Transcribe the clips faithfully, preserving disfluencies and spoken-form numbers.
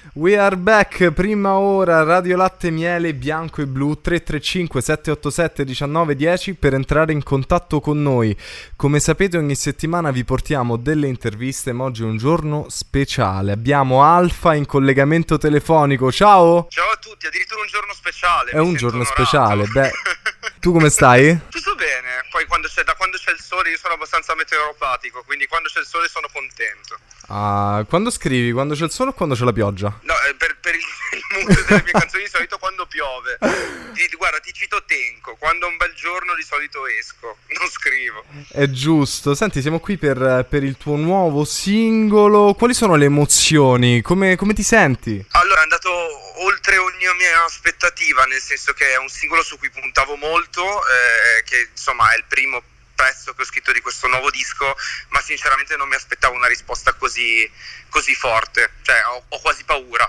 We are back, prima ora, Radio Latte Miele Bianco e Blu, tre tre cinque sette otto sette uno nove uno zero per entrare in contatto con noi. Come sapete ogni settimana vi portiamo delle interviste, ma oggi è un giorno speciale. Abbiamo Alfa in collegamento telefonico, ciao! Ciao a tutti, addirittura un giorno speciale. È un giorno onorato. Speciale, beh, tu come stai? Tutto bene, poi quando c'è, da quando c'è il sole io sono abbastanza meteoropatico, quindi quando c'è il sole sono contento. Ah, quando scrivi? Quando c'è il sole o quando c'è la pioggia? No, eh, per, per il, il mood delle mie canzoni di solito quando piove. Ti, guarda, ti cito Tenco, quando è un bel giorno di solito esco, non scrivo. È giusto. Senti, siamo qui per, per il tuo nuovo singolo. Quali sono le emozioni? Come, come ti senti? Allora, è andato oltre ogni mia aspettativa, nel senso che è un singolo su cui puntavo molto, eh, che insomma è il primo pezzo che ho scritto di questo nuovo disco, ma sinceramente non mi aspettavo una risposta così, così forte, cioè ho, ho quasi paura.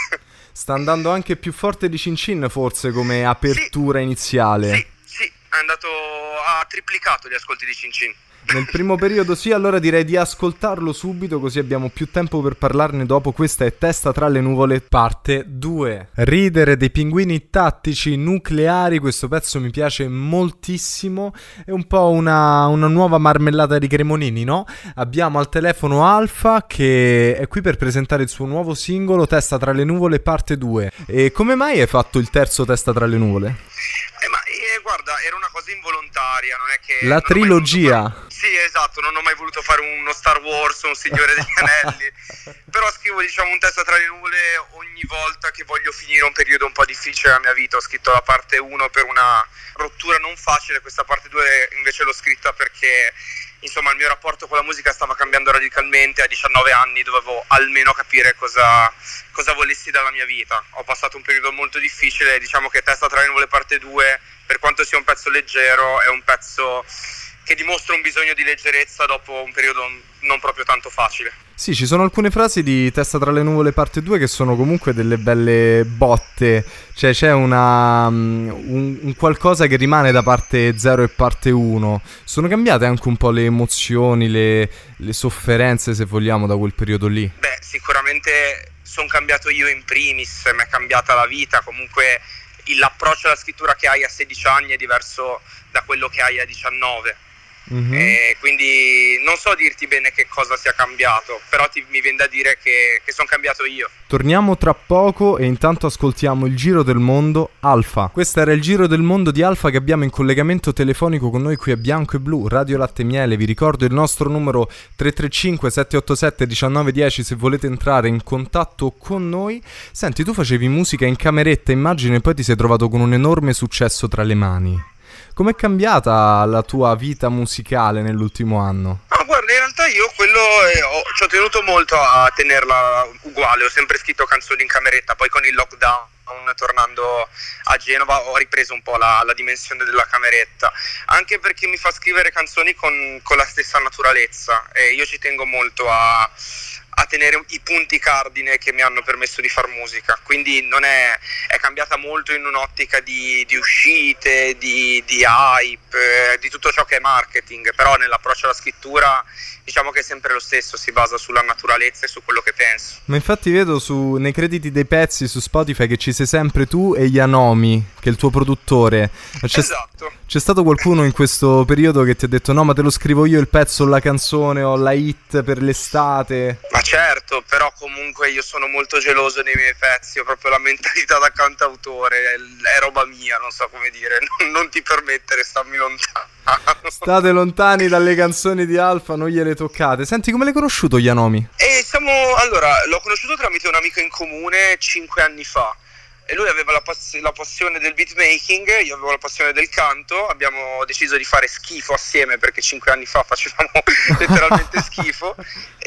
Sta andando anche più forte di Cin Cin forse come apertura sì, iniziale. Sì, sì, è andato, ha triplicato gli ascolti di Cin Cin. Nel primo periodo sì, allora direi di ascoltarlo subito così abbiamo più tempo per parlarne dopo. Questa è Testa tra le nuvole parte due. Ridere dei pinguini tattici nucleari, questo pezzo mi piace moltissimo, è un po' una, una nuova marmellata di Cremonini, no? Abbiamo al telefono Alfa che è qui per presentare il suo nuovo singolo Testa tra le nuvole parte due. E come mai hai fatto il terzo Testa tra le nuvole? Eh, ma eh, guarda, era una cosa involontaria, non è che... La trilogia. Sì, esatto, non ho mai voluto fare uno Star Wars, un Signore degli Anelli, però scrivo, diciamo, un Testa tra le nuvole ogni volta che voglio finire un periodo un po' difficile della mia vita. Ho scritto la parte uno per una rottura non facile, questa parte due invece l'ho scritta perché, insomma, il mio rapporto con la musica stava cambiando radicalmente. A diciannove anni dovevo almeno capire cosa, cosa volessi dalla mia vita. Ho passato un periodo molto difficile, diciamo che Testa tra le nuvole parte due, per quanto sia un pezzo leggero, è un pezzo che dimostra un bisogno di leggerezza dopo un periodo non proprio tanto facile. Sì, ci sono alcune frasi di Testa tra le nuvole parte due che sono comunque delle belle botte, cioè c'è una un, un qualcosa che rimane da parte zero e parte uno. Sono cambiate anche un po' le emozioni, le, le sofferenze, se vogliamo, da quel periodo lì? Beh, sicuramente sono cambiato io in primis, mi è cambiata la vita, comunque l'approccio alla scrittura che hai a sedici anni è diverso da quello che hai a diciannove. Mm-hmm. E quindi non so dirti bene che cosa sia cambiato, però ti, mi viene da dire che, che sono cambiato io. Torniamo tra poco e intanto ascoltiamo il Giro del Mondo Alfa. Questo era il Giro del Mondo di Alfa che abbiamo in collegamento telefonico con noi qui a Bianco e Blu, Radio Latte Miele. Vi ricordo il nostro numero tre tre cinque sette otto sette uno nove uno zero se volete entrare in contatto con noi. Senti, tu facevi musica in cameretta, immagino, e poi ti sei trovato con un enorme successo tra le mani. Com'è cambiata la tua vita musicale nell'ultimo anno? Ah, guarda, in realtà io quello eh, ho, ci ho tenuto molto a tenerla uguale, ho sempre scritto canzoni in cameretta, poi con il lockdown, tornando a Genova, ho ripreso un po' la, la dimensione della cameretta, anche perché mi fa scrivere canzoni con, con la stessa naturalezza, e io ci tengo molto a... a tenere i punti cardine che mi hanno permesso di far musica, quindi non è, è cambiata molto in un'ottica di, di uscite, di, di hype, eh, di tutto ciò che è marketing, però nell'approccio alla scrittura diciamo che è sempre lo stesso, si basa sulla naturalezza e su quello che penso. Ma infatti vedo su, nei crediti dei pezzi su Spotify che ci sei sempre tu e Yanomi, che è il tuo produttore. C'è, esatto. C'è stato qualcuno in questo periodo che ti ha detto no, ma te lo scrivo io il pezzo, la canzone o la hit per l'estate? Ma certo, però comunque io sono molto geloso dei miei pezzi, ho proprio la mentalità da cantautore, è, è roba mia, non so come dire, non, non ti permettere, stammi lontano. State lontani dalle canzoni di Alfa, non gliele toccate. Senti, come l'hai conosciuto Yanomi? E siamo, allora, l'ho conosciuto tramite un amico in comune cinque anni fa. E lui aveva la, pass- la passione del beatmaking, io avevo la passione del canto, abbiamo deciso di fare schifo assieme perché cinque anni fa facevamo letteralmente schifo,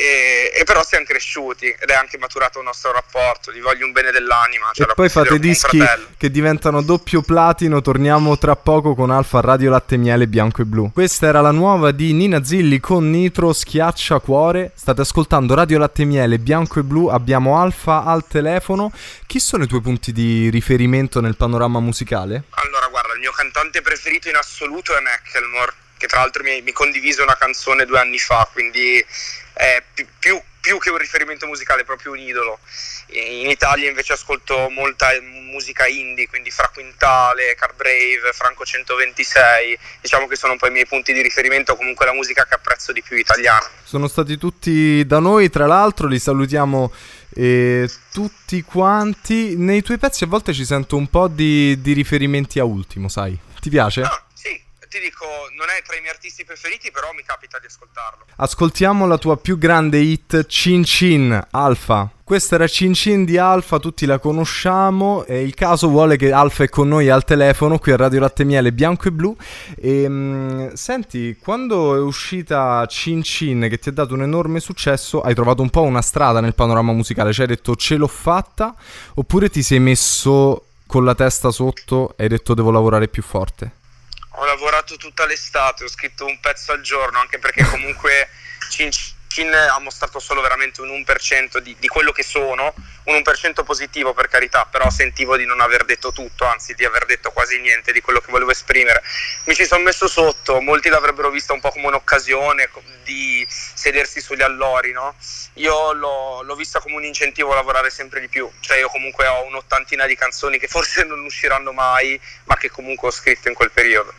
e, e però siamo cresciuti ed è anche maturato il nostro rapporto, gli voglio un bene dell'anima. Cioè e poi fate dischi che diventano doppio platino. Torniamo tra poco con Alfa, Radio Latte Miele Bianco e Blu. Questa era la nuova di Nina Zilli con Nitro, Schiaccia Cuore. State ascoltando Radio Latte Miele Bianco e Blu, abbiamo Alfa al telefono. Chi sono i tuoi punti di riferimento nel panorama musicale? Allora, guarda, il mio cantante preferito in assoluto è Macklemore, che tra l'altro mi, mi condivise una canzone due anni fa, quindi è più, più, più che un riferimento musicale, proprio un idolo. In Italia invece ascolto molta musica indie, quindi Fra Quintale, Carbrave, Franco centoventisei, diciamo che sono un po' i miei punti di riferimento, comunque la musica che apprezzo di più italiana. Sono stati tutti da noi, tra l'altro, li salutiamo eh, tutti quanti. Nei tuoi pezzi a volte ci sento un po' di, di riferimenti a Ultimo, sai? Ti piace? No, sì, ti dico, non è tra i miei artisti preferiti, però mi capita di ascoltarlo. Ascoltiamo la tua più grande hit, Cin Cin, Alpha. Questa era Cin Cin di Alpha, tutti la conosciamo e il caso vuole che Alpha è con noi al telefono qui a Radio Latte Miele Bianco e Blu. E, mh, senti, quando è uscita Cin Cin, che ti ha dato un enorme successo, hai trovato un po' una strada nel panorama musicale, cioè hai detto ce l'ho fatta, oppure ti sei messo con la testa sotto e hai detto devo lavorare più forte? Ho lavorato tutta l'estate, ho scritto un pezzo al giorno, anche perché comunque Cin Cin ha mostrato solo veramente un uno per cento di, di quello che sono, un uno per cento positivo per carità, però sentivo di non aver detto tutto, anzi di aver detto quasi niente di quello che volevo esprimere. Mi ci sono messo sotto, molti l'avrebbero vista un po' come un'occasione di sedersi sugli allori, no? Io l'ho, l'ho vista come un incentivo a lavorare sempre di più, cioè io comunque ho un'ottantina di canzoni che forse non usciranno mai, ma che comunque ho scritto in quel periodo.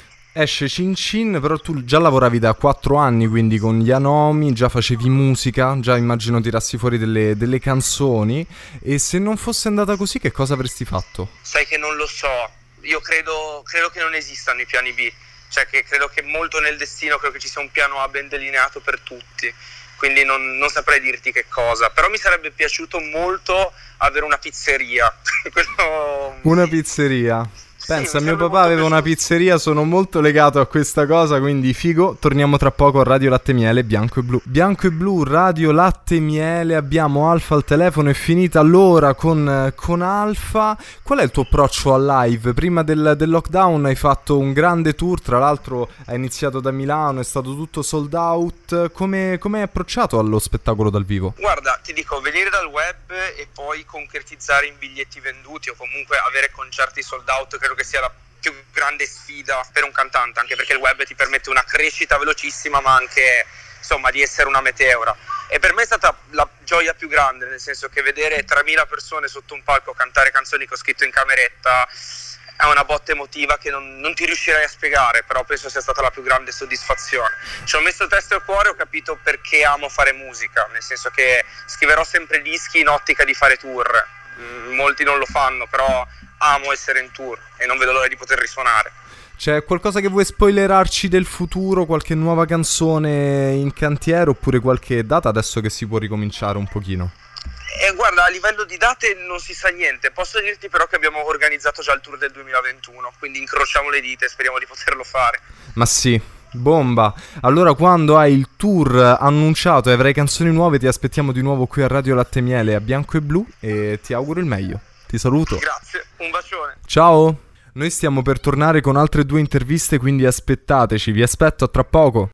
Esce Cin Cin, però tu già lavoravi da quattro anni, quindi con gli Anomi, già facevi musica, già immagino tirassi fuori delle, delle canzoni, e se non fosse andata così che cosa avresti fatto? Sai che non lo so, io credo, credo che non esistano i piani B, cioè che credo che molto nel destino, credo che ci sia un piano A ben delineato per tutti, quindi non, non saprei dirti che cosa, però mi sarebbe piaciuto molto avere una pizzeria. Quello... Una pizzeria? Pensa, sì, mio papà aveva una pizzeria, sono molto legato a questa cosa, quindi figo. Torniamo tra poco a Radio Latte Miele Bianco e Blu. Bianco e Blu, Radio Latte Miele, abbiamo Alpha al telefono, è finita l'ora con, con Alpha. Qual è il tuo approccio al live? Prima del, del lockdown hai fatto un grande tour, tra l'altro hai iniziato da Milano, è stato tutto sold out. Come hai approcciato allo spettacolo dal vivo? Guarda, ti dico, venire dal web e poi concretizzare in biglietti venduti o comunque avere concerti sold out, credo che sia la più grande sfida per un cantante, anche perché il web ti permette una crescita velocissima ma anche insomma di essere una meteora, e per me è stata la gioia più grande, nel senso che vedere tremila persone sotto un palco cantare canzoni che ho scritto in cameretta è una botta emotiva che non, non ti riuscirei a spiegare, però penso sia stata la più grande soddisfazione. Ci ho messo testa e cuore, ho capito perché amo fare musica, nel senso che scriverò sempre dischi in ottica di fare tour. Mm, molti non lo fanno, però amo essere in tour e non vedo l'ora di poter risuonare. C'è qualcosa che vuoi spoilerarci del futuro? Qualche nuova canzone in cantiere oppure qualche data adesso che si può ricominciare un pochino? Eh, guarda, a livello di date non si sa niente, posso dirti però che abbiamo organizzato già il tour del duemilaventuno, quindi incrociamo le dita e speriamo di poterlo fare. Ma sì, bomba! Allora quando hai il tour annunciato e avrai canzoni nuove ti aspettiamo di nuovo qui a Radio Latte Miele a Bianco e Blu e ti auguro il meglio. Ti saluto. Grazie, un bacione. Ciao! Noi stiamo per tornare con altre due interviste, quindi aspettateci, vi aspetto a tra poco.